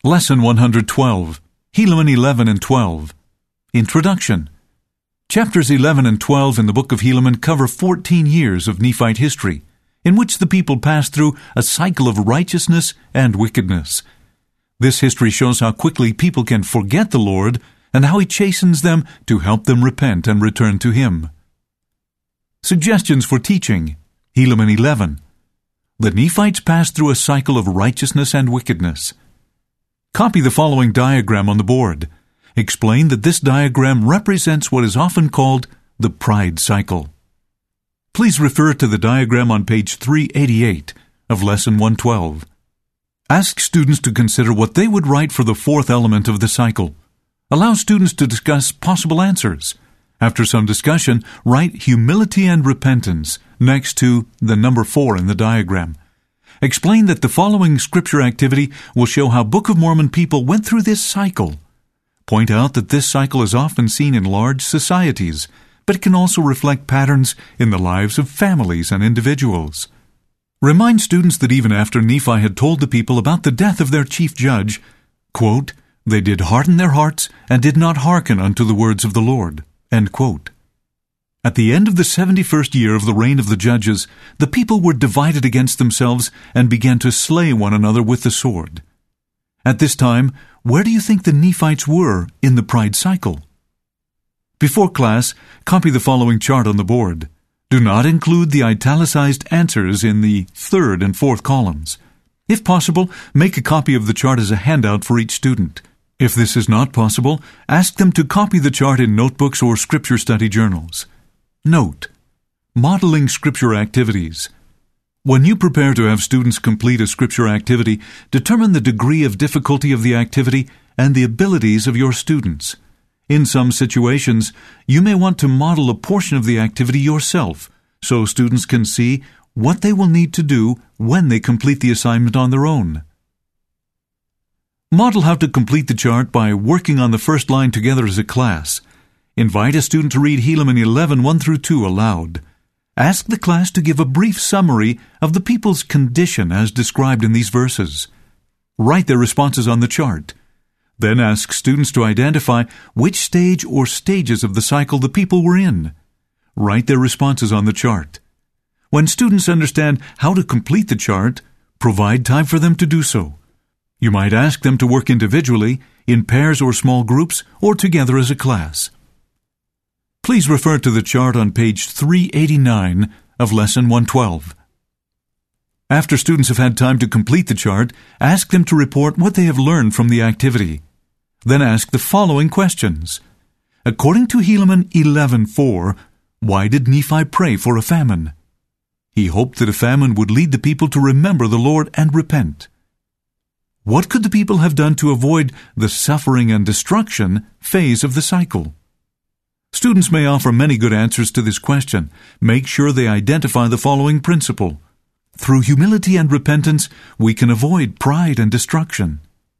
Lesson 112, Helaman 11 and 12. Introduction. Chapters 11 and 12 in the book of Helaman cover 14 years of Nephite history, in which the people passed through a cycle of righteousness and wickedness. This history shows how quickly people can forget the Lord and how He chastens them to help them repent and return to Him. Suggestions for teaching. Helaman 11. The Nephites passed through a cycle of righteousness and wickedness. Copy the following diagram on the board. Explain that this diagram represents what is often called the pride cycle. Please refer to the diagram on page 388 of Lesson 112. Ask students to consider what they would write for the fourth element of the cycle. Allow students to discuss possible answers. After some discussion, write humility and repentance next to the number 4 in the diagram. Explain that the following scripture activity will show how Book of Mormon people went through this cycle. Point out that this cycle is often seen in large societies, but it can also reflect patterns in the lives of families and individuals. Remind students that even after Nephi had told the people about the death of their chief judge, quote, "They did harden their hearts and did not hearken unto the words of the Lord." End quote. At the end of the 71st year of the reign of the judges, the people were divided against themselves and began to slay one another with the sword. At this time, where do you think the Nephites were in the pride cycle? Before class, copy the following chart on the board. Do not include the italicized answers in the third and fourth columns. If possible, make a copy of the chart as a handout for each student. If this is not possible, ask them to copy the chart in notebooks or scripture study journals. Note: modeling scripture activities. When you prepare to have students complete a scripture activity, determine the degree of difficulty of the activity and the abilities of your students. In some situations, you may want to model a portion of the activity yourself, so students can see what they will need to do when they complete the assignment on their own. Model how to complete the chart by working on the first line together as a class. Invite a student to read Helaman 11, 1 through 2 aloud. Ask the class to give a brief summary of the people's condition as described in these verses. Write their responses on the chart. Then ask students to identify which stage or stages of the cycle the people were in. Write their responses on the chart. When students understand how to complete the chart, provide time for them to do so. You might ask them to work individually, in pairs or small groups, or together as a class. Please refer to the chart on page 389 of Lesson 112. After students have had time to complete the chart, ask them to report what they have learned from the activity. Then ask the following questions. According to Helaman 11:4, why did Nephi pray for a famine? He hoped that a famine would lead the people to remember the Lord and repent. What could the people have done to avoid the suffering and destruction phase of the cycle? Students may offer many good answers to this question. Make sure they identify the following principle. Through humility and repentance, we can avoid pride and destruction.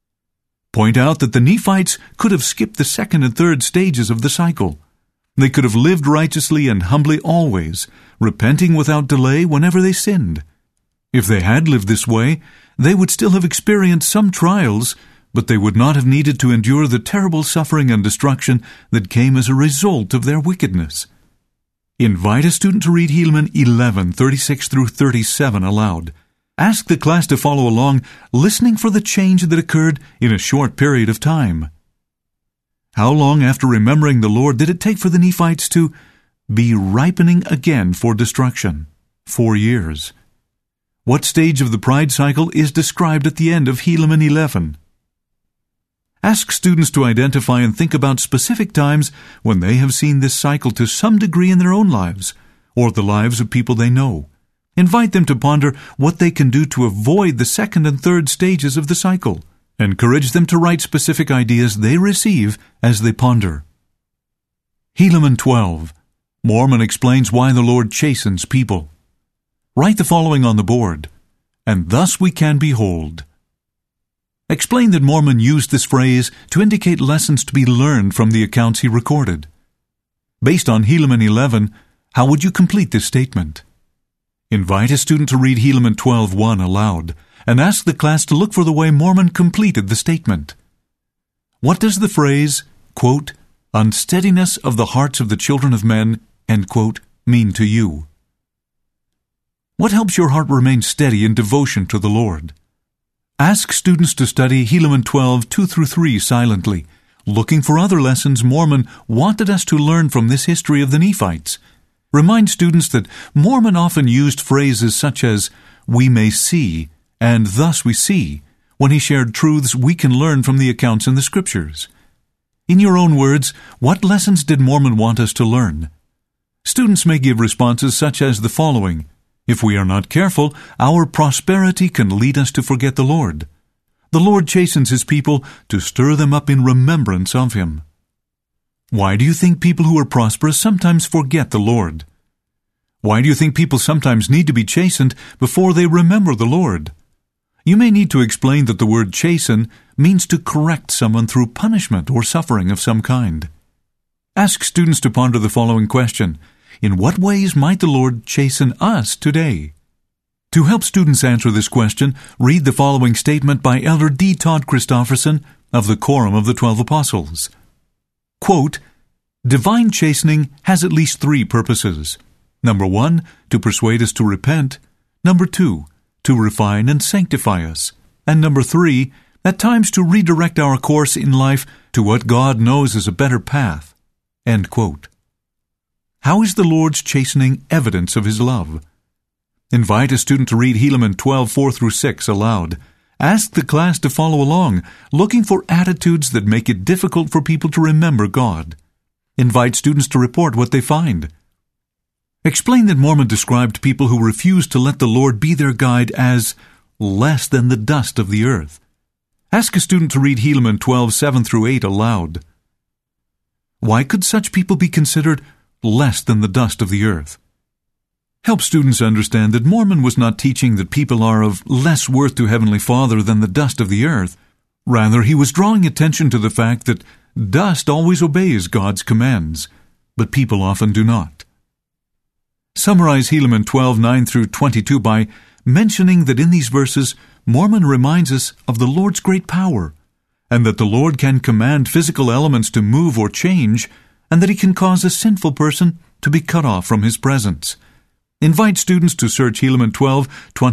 Point out that the Nephites could have skipped the second and third stages of the cycle. They could have lived righteously and humbly always, repenting without delay whenever they sinned. If they had lived this way, they would still have experienced some trials, but they would not have needed to endure the terrible suffering and destruction that came as a result of their wickedness. Invite a student to read Helaman 11, 36 through 37 aloud. Ask the class to follow along, listening for the change that occurred in a short period of time. How long after remembering the Lord did it take for the Nephites to be ripening again for destruction? 4 years. What stage of the pride cycle is described at the end of Helaman 11? Ask students to identify and think about specific times when they have seen this cycle to some degree in their own lives, or the lives of people they know. Invite them to ponder what they can do to avoid the second and third stages of the cycle. Encourage them to write specific ideas they receive as they ponder. Helaman 12. Mormon explains why the Lord chastens people. Write the following on the board. And thus we can behold. Explain that Mormon used this phrase to indicate lessons to be learned from the accounts he recorded. Based on Helaman 11, how would you complete this statement? Invite a student to read Helaman 12:1 aloud. and ask the class to look for the way Mormon completed the statement. What does the phrase, quote, unsteadiness of the hearts of the children of men, end quote, mean to you? What helps your heart remain steady in devotion to the Lord? Ask students to study Helaman 12, 2-3 silently, looking for other lessons Mormon wanted us to learn from this history of the Nephites. Remind students that Mormon often used phrases such as, we may see, and thus we see, when he shared truths we can learn from the accounts in the Scriptures. In your own words, what lessons did Mormon want us to learn? Students may give responses such as the following: if we are not careful, our prosperity can lead us to forget the Lord. The Lord chastens His people to stir them up in remembrance of Him. Why do you think people who are prosperous sometimes forget the Lord? Why do you think people sometimes need to be chastened before they remember the Lord? You may need to explain that the word chasten means to correct someone through punishment or suffering of some kind. Ask students to ponder the following question: in what ways might the Lord chasten us today? To help students answer this question, read the following statement by Elder D. Todd Christofferson of the Quorum of the 12 Apostles. Quote, divine chastening has at least 3 purposes. Number 1, to persuade us to repent. Number 2, to refine and sanctify us. And number 3, at times to redirect our course in life to what God knows is a better path. End quote. How is the Lord's chastening evidence of His love? Invite a student to read Helaman 12, 4-6 aloud. Ask the class to follow along, looking for attitudes that make it difficult for people to remember God. Invite students to report what they find. Explain that Mormon described people who refused to let the Lord be their guide as less than the dust of the earth. Ask a student to read Helaman 12, 7-8 aloud. Why could such people be considered less than the dust of the earth? Help students understand that Mormon was not teaching that people are of less worth to Heavenly Father than the dust of the earth. Rather, he was drawing attention to the fact that dust always obeys God's commands, but people often do not. Summarize Helaman 12, 9-22 by mentioning that in these verses, Mormon reminds us of the Lord's great power, and that the Lord can command physical elements to move or change, and that He can cause a sinful person to be cut off from His presence. Invite students to search Helaman 12,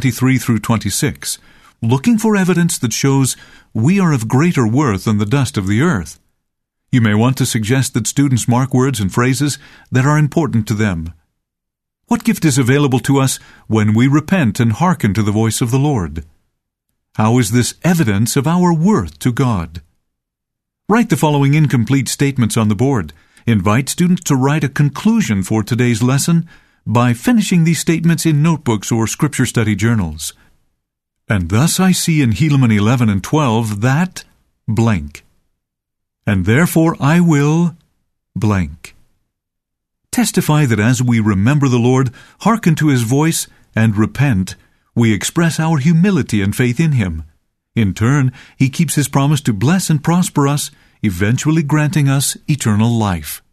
23-26, looking for evidence that shows we are of greater worth than the dust of the earth. You may want to suggest that students mark words and phrases that are important to them. What gift is available to us when we repent and hearken to the voice of the Lord? How is this evidence of our worth to God? Write the following incomplete statements on the board. Invite students to write a conclusion for today's lesson by finishing these statements in notebooks or scripture study journals. And thus I see in Helaman 11 and 12 that blank. And therefore I will blank. Testify that as we remember the Lord, hearken to His voice, and repent, we express our humility and faith in Him. In turn, He keeps His promise to bless and prosper us, eventually granting us eternal life.